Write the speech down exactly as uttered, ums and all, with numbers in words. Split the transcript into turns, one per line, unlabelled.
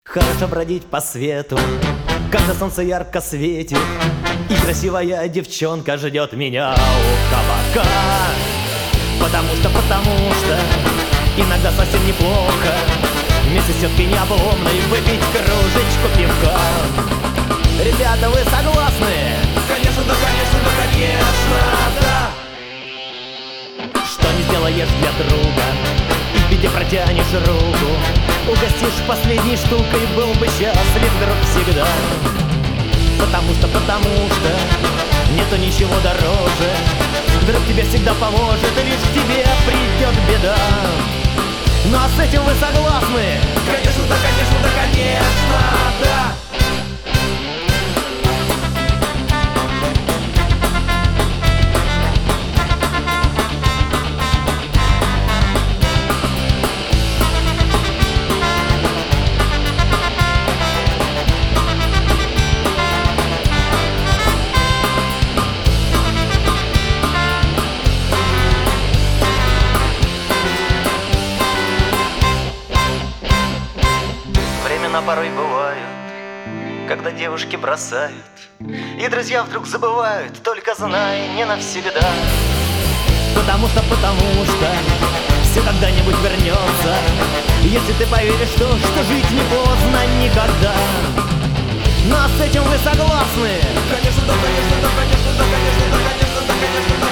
Хорошо бродить по свету, когда солнце ярко светит, и красивая девчонка ждет меня у кабака. Потому что, потому что иногда совсем неплохо вместе с теткой необломной выпить кружечку пивка. Ребята, вы согласны?
Конечно, да, конечно, да, конечно, да.
Что не сделаешь для друга, и в беде протянешь руку, угостишь последней штукой, был бы счастлив друг всегда. Потому что, потому что нету ничего дороже, друг тебе всегда поможет, лишь к тебе придет беда. Ну а с этим вы согласны?
Конечно, да, конечно, да, конечно, да.
Времена порой бывают, когда девушки бросают, и друзья вдруг забывают, только знай, не навсегда. Потому что, потому что все когда-нибудь вернется, если ты поверишь в то, что жить не поздно никогда. Ну а с этим вы согласны?
Конечно, да, конечно, да, конечно, да, конечно, да, конечно, да, конечно, да.